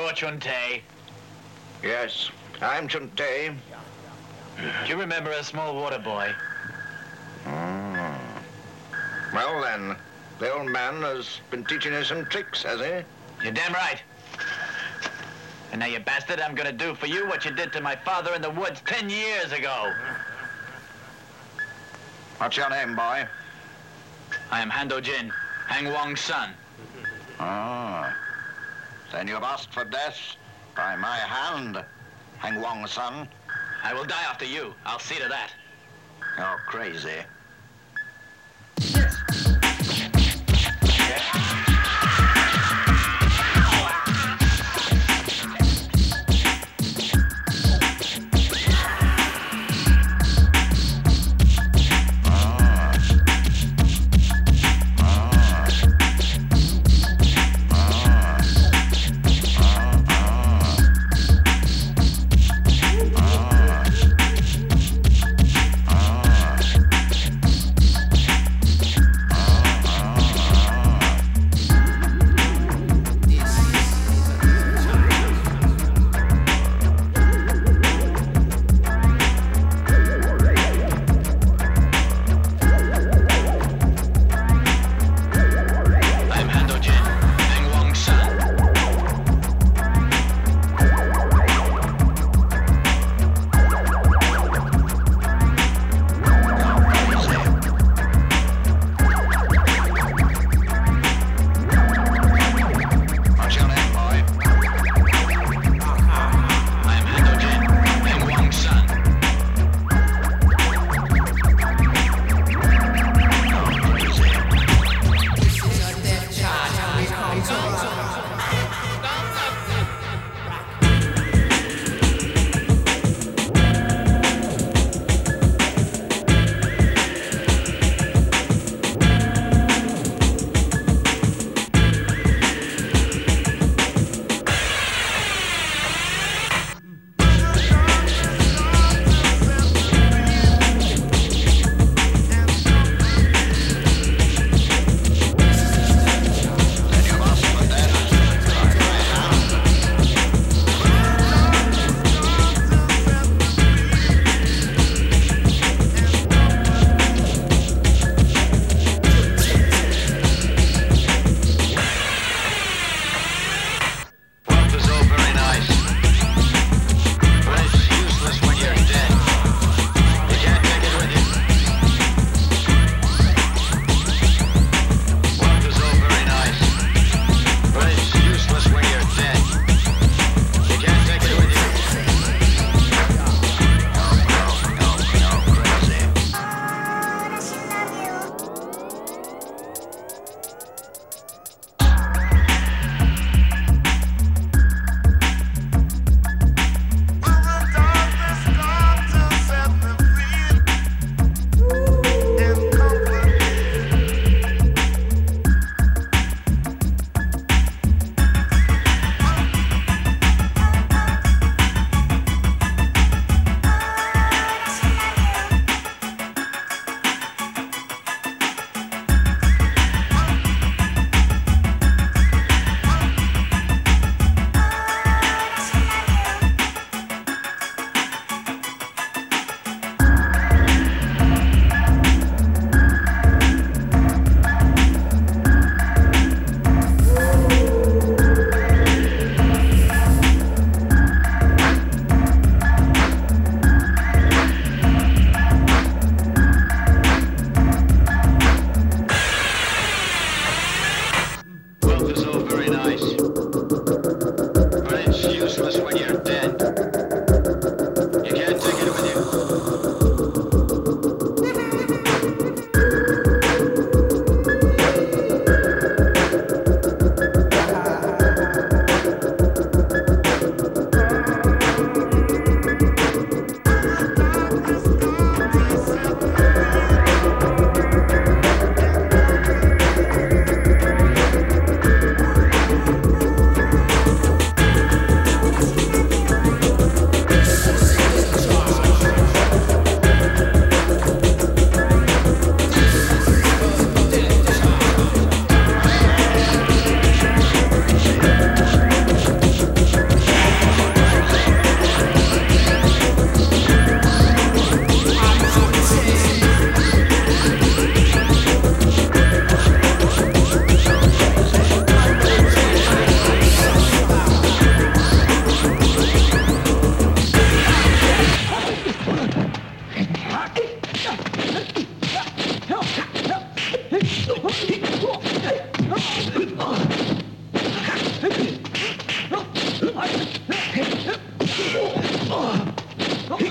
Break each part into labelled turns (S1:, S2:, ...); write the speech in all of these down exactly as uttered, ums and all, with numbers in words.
S1: you're Chun-Tay?
S2: Yes, I'm Chun-Tay.
S1: Do you remember a small water boy?
S2: Mm. Well then, the old man has been teaching you some tricks, has he?
S1: You're damn right. And now, you bastard, I'm gonna do for you what you did to my father in the woods ten years ago.
S2: What's your name, boy?
S1: I am Hando Jin, Hang Wong's son.
S2: Ah. Then you've asked for death by my hand, Hang Wong's son.
S1: I will die after you. I'll see to that.
S2: You're crazy.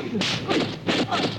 S3: Ah!